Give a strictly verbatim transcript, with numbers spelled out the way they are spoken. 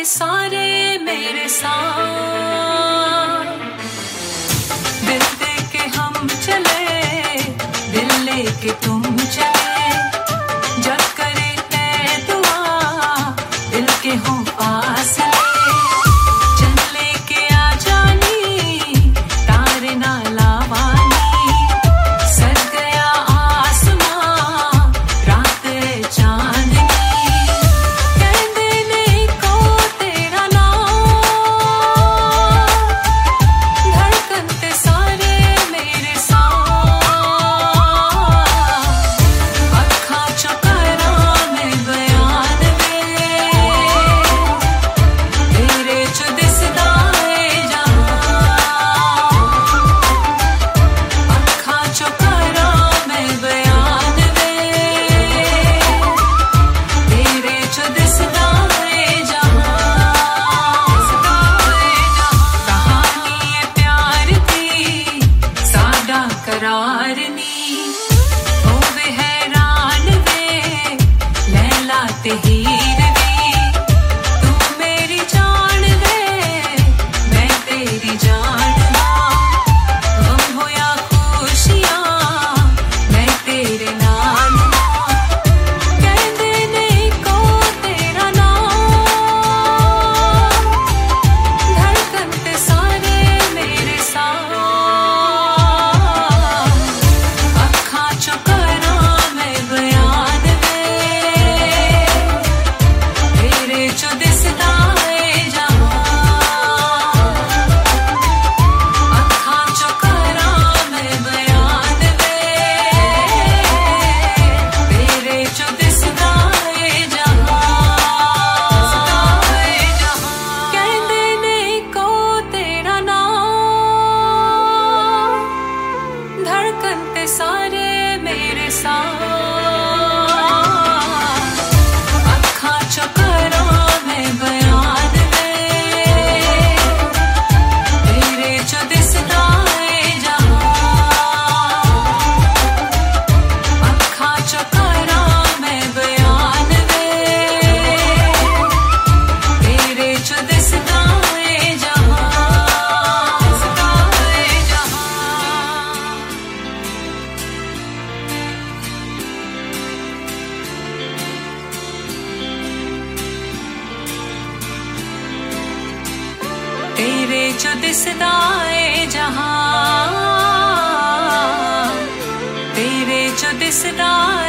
सारे मेरे साथ। दिल दे के हम चले, दिल लेके तुम चले, जब करे तय दुआ दिल के हो फासले। चल लेके आ जानी तारे ना लावानी, सज गया आसमां रात चांदनी। करारनी होवे हैरान वे लैला ते हीर वी, तू मेरी जान वे मैं तेरी जान। गम हो या खुशियां मैं तेरे नाल। कहंदे नहीं को तेरा नाम, धड़कन ते सारे मेरे साथ। सारे मेरे साथ अखा चो करा मैं बयान वे, तेरे चो दिसदा है जहां। अखा चो करा मैं बयान वे, तेरे चो दिसदा है जहां। तेरे चो दिसदा है जहां, तेरे चो दिसदा